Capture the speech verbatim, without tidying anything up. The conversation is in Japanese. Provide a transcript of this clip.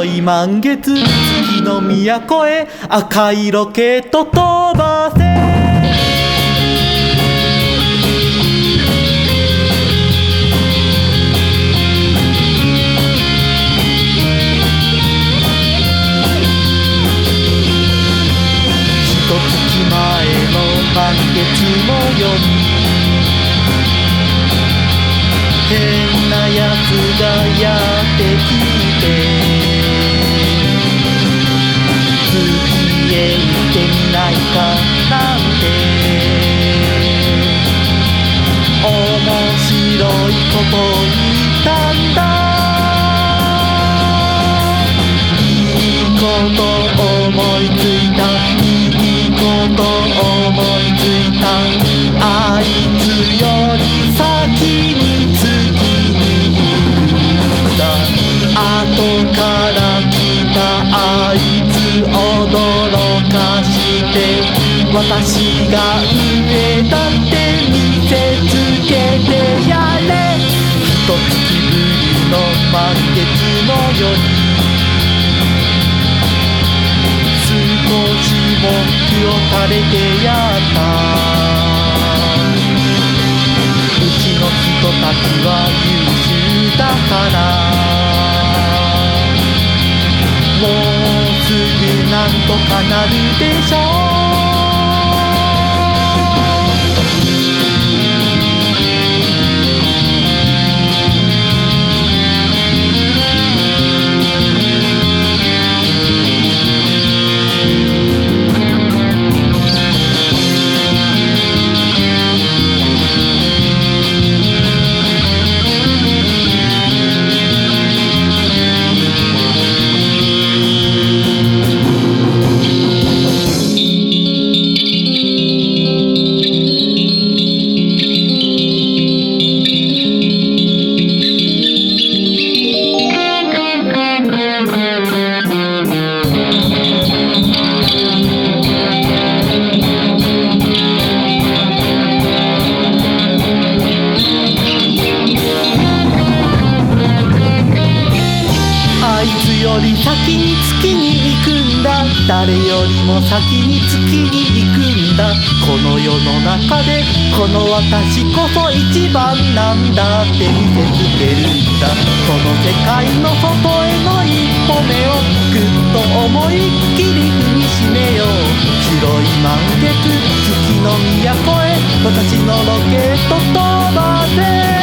白い満月月の都へ赤いロケット飛ばせひとつきまえの満月の夜に変なやつがやってきて次へ行ってみないかなんて面白いこと言ったんだいいこと思いついたいいこと思いついたあいつより先に月に行くんだ後から来たあいつ驚かして私が上だって見せつけてやれひとつきぶりの満月の夜少しも気を垂れてやったうちの人たちは優秀だからもうすぐなんとかなるでしょうより先に月に行くんだ誰よりも先に月に行くんだこの世の中でこの私こそ一番なんだって見せつけるんだその世界の外への一歩目をぐっと思いっきり踏みしめよう白い満月月の都へ私のロケット飛ばせ